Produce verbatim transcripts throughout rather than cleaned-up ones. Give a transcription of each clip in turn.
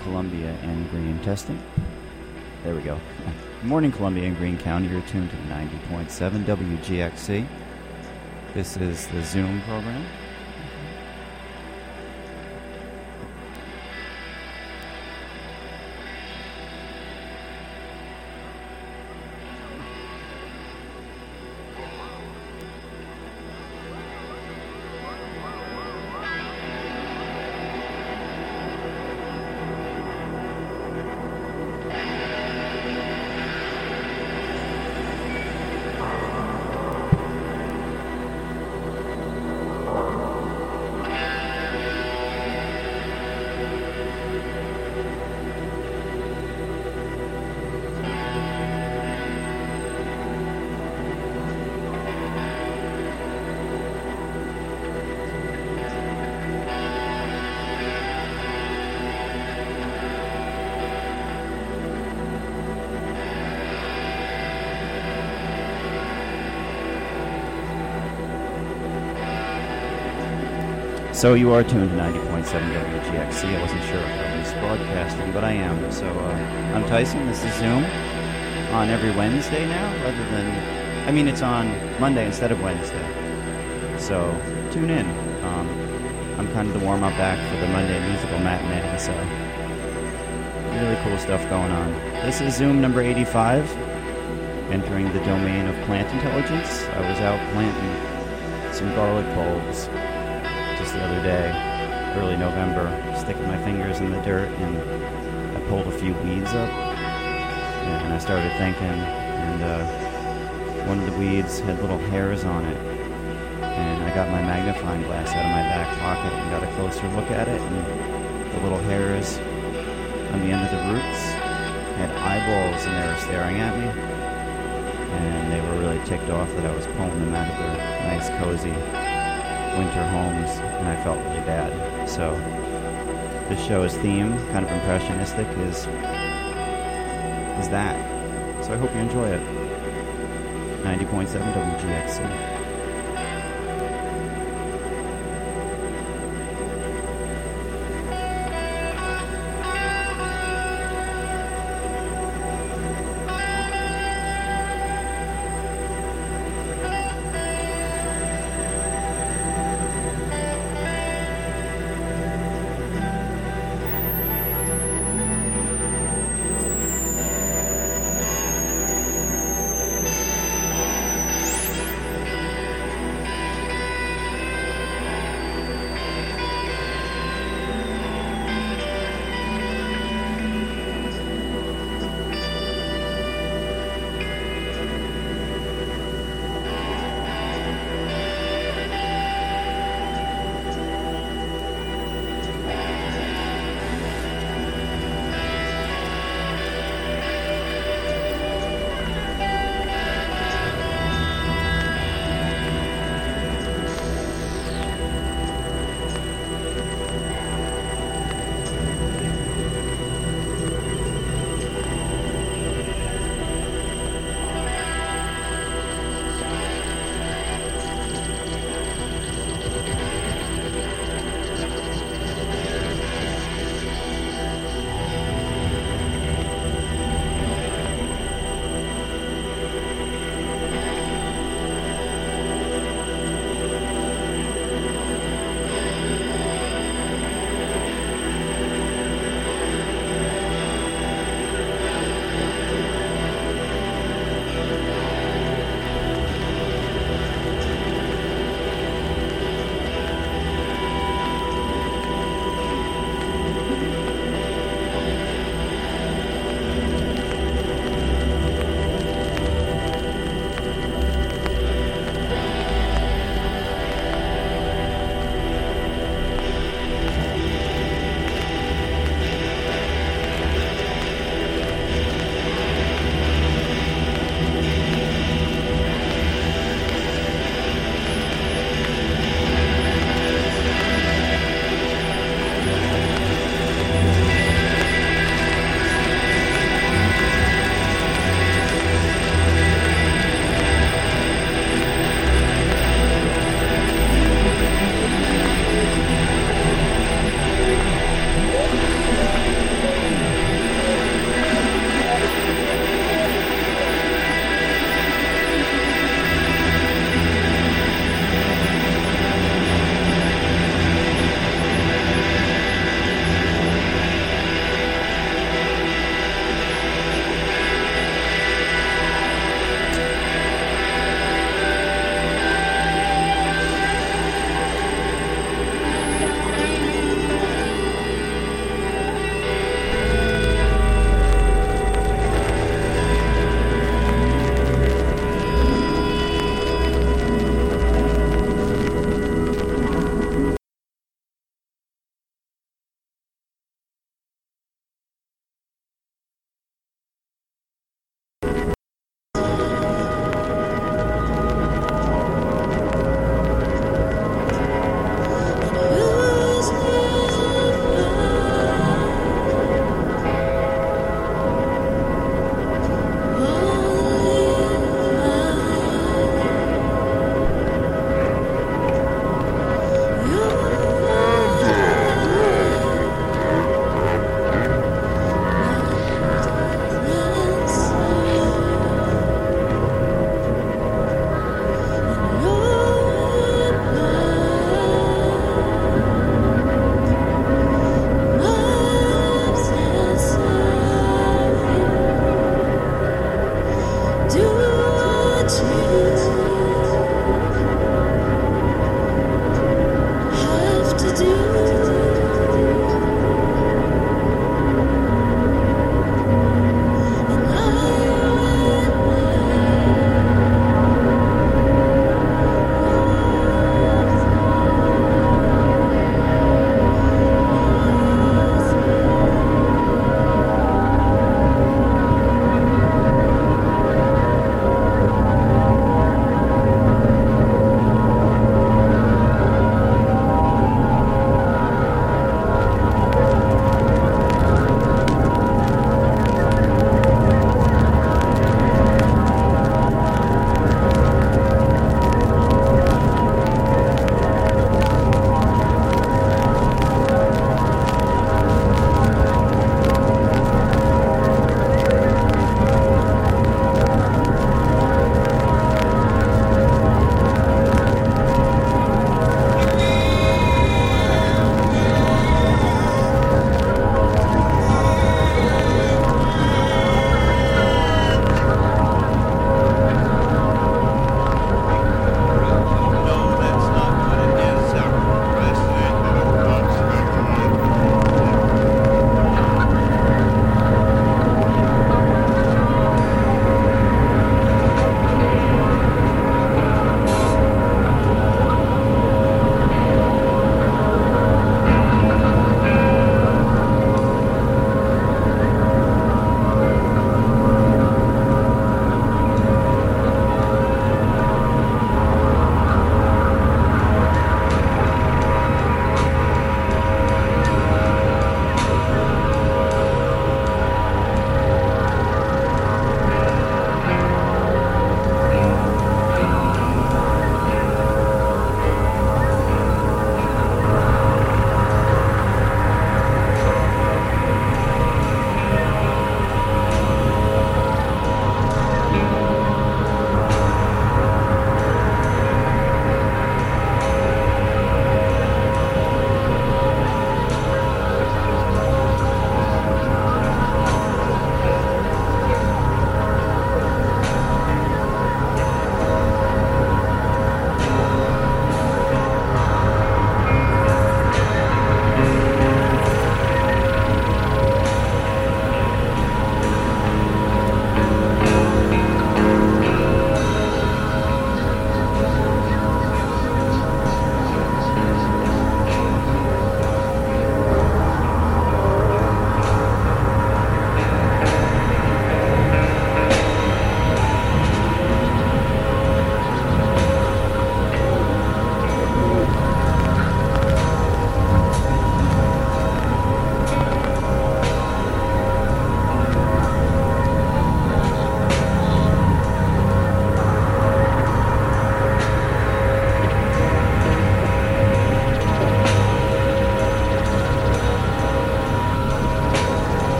Columbia and Greene testing. There we go. Good morning, Columbia and Greene County. You're tuned to ninety point seven W G X C. This is the Zoom program. So you are tuned to ninety point seven W G X C. I wasn't sure if I was broadcasting, but I am. So uh, I'm Tyson. This is Zoom on every Wednesday now, rather than, I mean, it's on Monday instead of Wednesday. So tune in. Um, I'm kind of the warm-up act for the Monday musical matinee, so really cool stuff going on. This is Zoom number eighty-five, entering the domain of plant intelligence. I was out planting some garlic bulbs just the other day, early November, sticking my fingers in the dirt, and I pulled a few weeds up, and I started thinking, and uh, one of the weeds had little hairs on it, and I got my magnifying glass out of my back pocket and got a closer look at it, and the little hairs on the end of the roots had eyeballs, and they were staring at me, and they were really ticked off that I was pulling them out of their nice, cozy winter homes, and I felt really bad. So this show's theme, kind of impressionistic, is is that. So I hope you enjoy it. ninety point seven W G X C.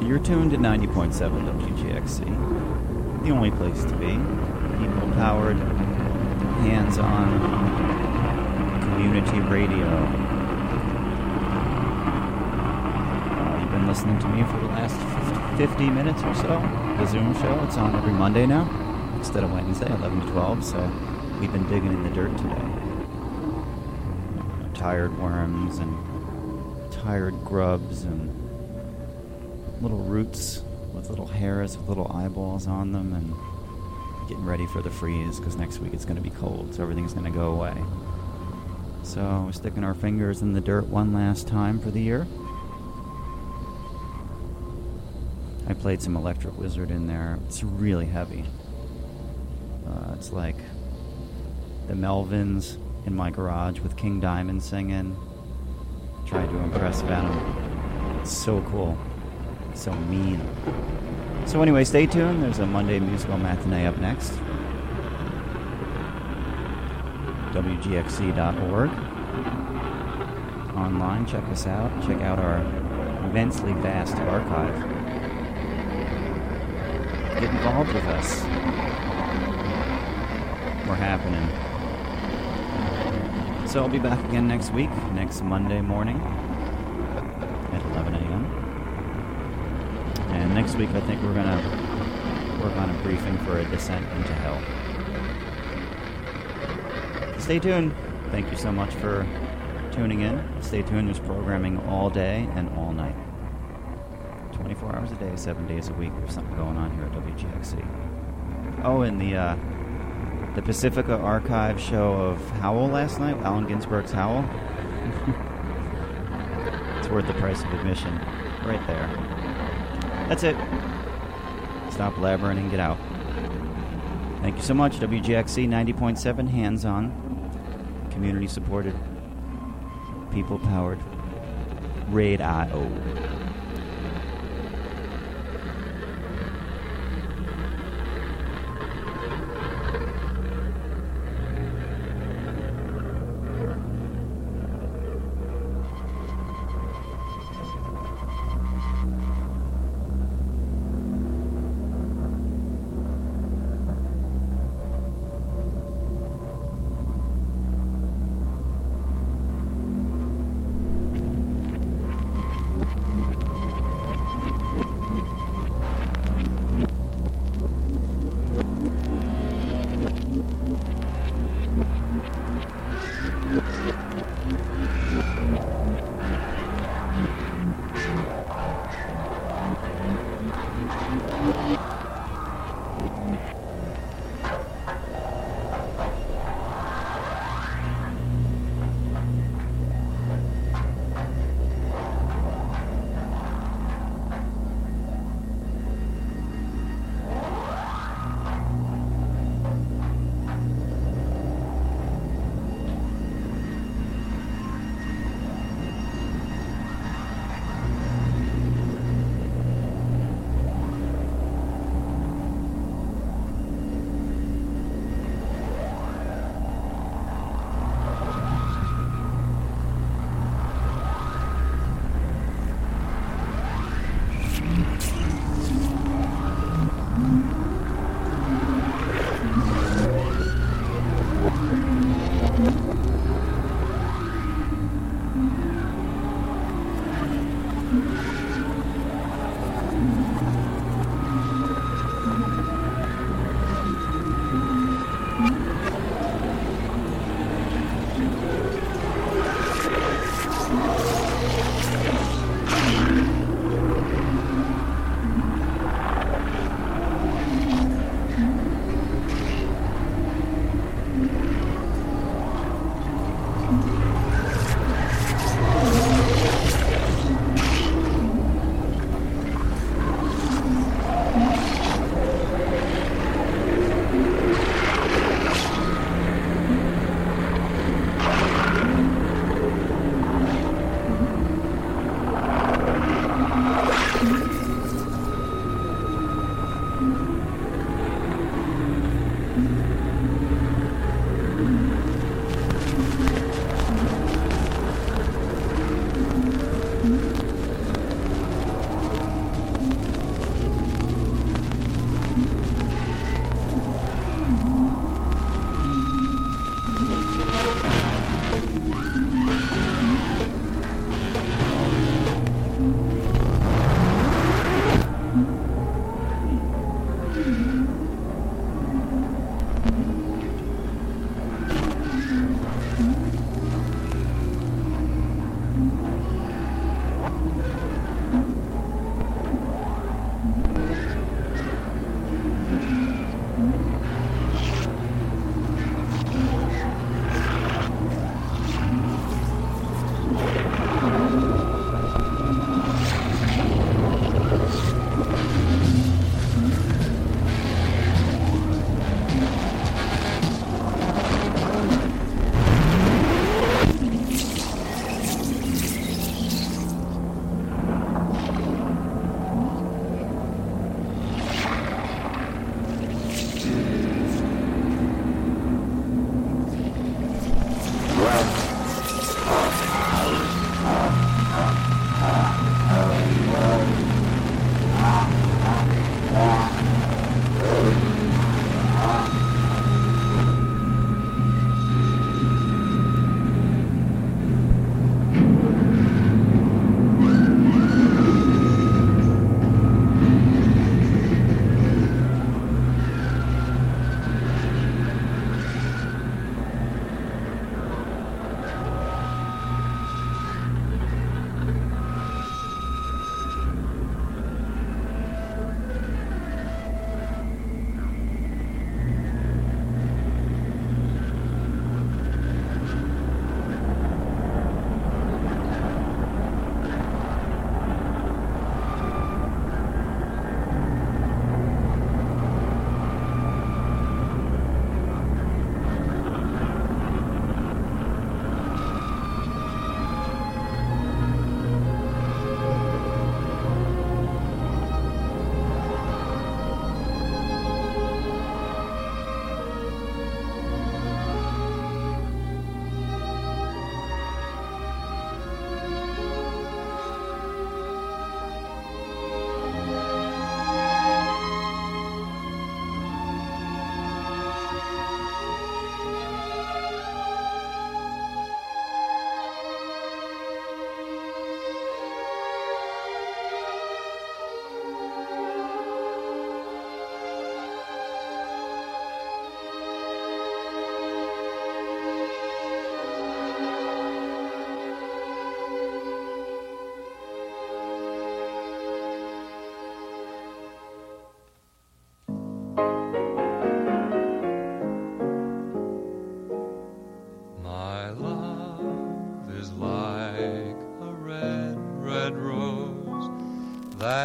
you're tuned to ninety point seven W G X C, the only place to be. People-powered, hands-on community radio. Uh, you've been listening to me for the last fifty minutes or so. The Zoom show, it's on every Monday now, instead of Wednesday, eleven to twelve, so we've been digging in the dirt today. Tired worms and tired grubs and little roots with little hairs with little eyeballs on them, and getting ready for the freeze because next week it's going to be cold, so everything's going to go away. So we're sticking our fingers in the dirt one last time for the year. I played some Electric Wizard in there. It's really heavy. Uh, it's like the Melvins in my garage with King Diamond singing. Tried to impress Venom. It's so cool. It's so mean. So anyway, stay tuned. There's a Monday musical matinee up next. W G X C dot org. Online, check us out. Check out our immensely vast archive. Get involved with us. We're happening. So I'll be back again next week, next Monday morning at eleven a.m. And next week I think we're going to work on a briefing for a descent into hell. Stay tuned. Thank you so much for tuning in. Stay tuned. There's programming all day and all night. twenty-four hours a day, seven days a week. There's something going on here at W G X C. Oh, and the... Uh, The Pacifica Archive show of Howl last night, Allen Ginsberg's Howl. It's worth the price of admission. Right there. That's it. Stop blabbering and get out. Thank you so much. W G X C ninety point seven, hands-on, community-supported, people-powered, Raid I O.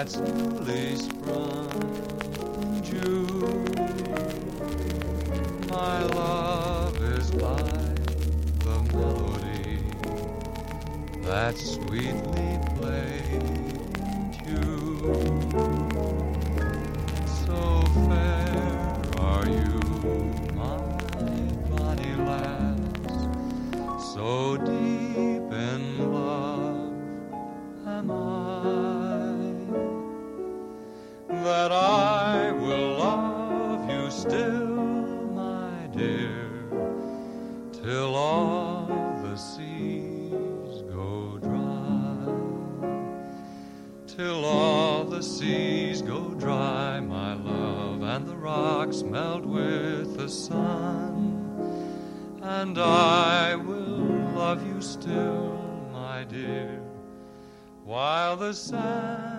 that's newly sprung in June. My love is like the melody that sweetly played in tune. So fair are you, my bonny lass, so deep in love am I, that I will love you still, my dear, till all the seas go dry, till all the seas go dry, my love, and the rocks melt with the sun, and I will love you still, my dear, while the sand